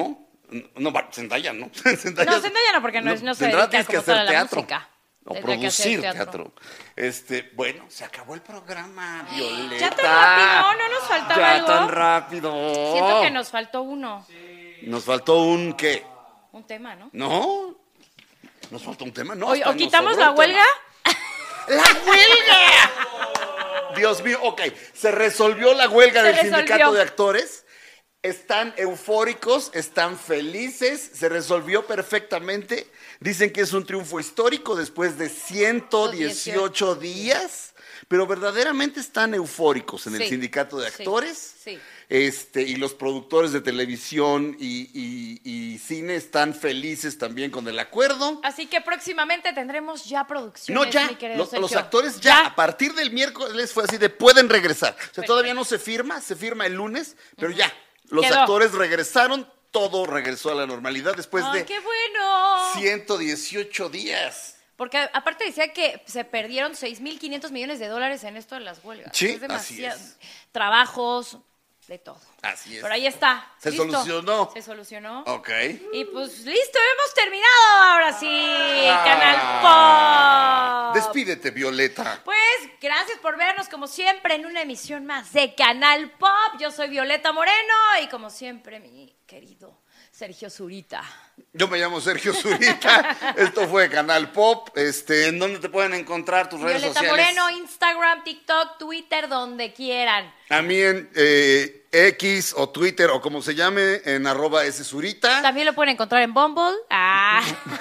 S1: No, Zendaya no.
S2: No, Zendaya no, porque no se
S1: Zendaya
S2: dedica
S1: tienes que
S2: como tal
S1: hacer
S2: a la
S1: teatro.
S2: música.
S1: O
S2: Tendría que hacer
S1: producir teatro. Bueno, se acabó el programa, Violeta.
S2: Ya tan rápido, ¿no nos faltaba
S1: Ya
S2: algo?
S1: tan rápido.
S2: Siento que nos faltó uno.
S1: Nos faltó un ¿qué?
S2: Un tema, ¿no?
S1: ¿No? ¿Nos faltó un tema? No.
S2: O
S1: hasta nos
S2: quitamos
S1: sobró
S2: la
S1: el
S2: huelga.
S1: tema. ¡La huelga! Dios mío, ok. Se resolvió la huelga
S2: Se
S1: del
S2: resolvió.
S1: sindicato de actores. Están eufóricos, están felices, se resolvió perfectamente. Dicen que es un triunfo histórico después de 118 días, pero verdaderamente están eufóricos en el
S2: Sí,
S1: sindicato de
S2: sí,
S1: actores.
S2: sí.
S1: Y los productores de televisión y cine están felices también con el acuerdo.
S2: Así que próximamente tendremos ya producciones,
S1: No, ya,
S2: mi querido
S1: los
S2: Sergio.
S1: actores ya, a partir del miércoles fue así de pueden regresar. O sea, todavía no se firma el lunes, pero ya, los
S2: Quedó.
S1: actores regresaron, todo regresó a la normalidad después
S2: ¡Ay,
S1: de
S2: qué bueno!
S1: 118 días.
S2: Porque aparte decía que se perdieron 6.500 millones de dólares en esto de las huelgas.
S1: Sí,
S2: Es demasiado.
S1: así es.
S2: Trabajos, de todo.
S1: Así es.
S2: Pero ahí está.
S1: Se
S2: listo.
S1: solucionó.
S2: Se solucionó.
S1: Ok.
S2: Y pues listo, hemos terminado ahora sí, Canal Pop.
S1: Despídete, Violeta.
S2: Pues gracias por vernos como siempre en una emisión más de Canal Pop. Yo soy Violeta Moreno y como siempre mi querido Sergio Zurita.
S1: Yo me llamo Sergio Zurita. Esto fue Canal Pop. ¿En dónde te pueden encontrar tus redes
S2: Violeta
S1: sociales?
S2: Moreno, Instagram, TikTok, Twitter, donde quieran.
S1: A mí en X o Twitter o como se llame, en @szurita.
S2: También lo pueden encontrar en Bumble. Ah.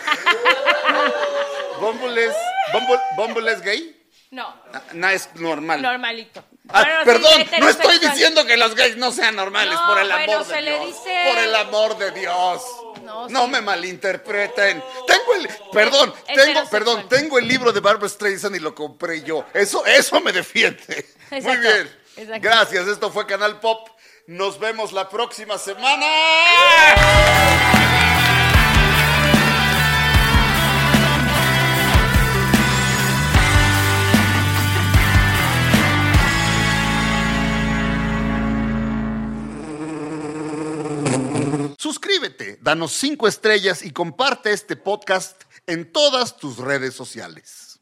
S1: ¿Bumble es gay?
S2: No,
S1: No, es normal.
S2: normalito.
S1: Ah,
S2: Bueno, sí,
S1: perdón, no
S2: heterosexual.
S1: estoy diciendo que los gays no sean normales,
S2: No,
S1: por el
S2: bueno,
S1: amor de
S2: se le
S1: Dios.
S2: dice-
S1: Por el amor de Dios.
S2: No,
S1: No
S2: sí.
S1: me malinterpreten. Tengo el libro de Barbra Streisand y lo compré yo. Eso me defiende. Muy
S2: Exacto,
S1: bien.
S2: exacto.
S1: Gracias, esto fue Canal Pop. Nos vemos la próxima semana. Suscríbete, danos 5 estrellas y comparte este podcast en todas tus redes sociales.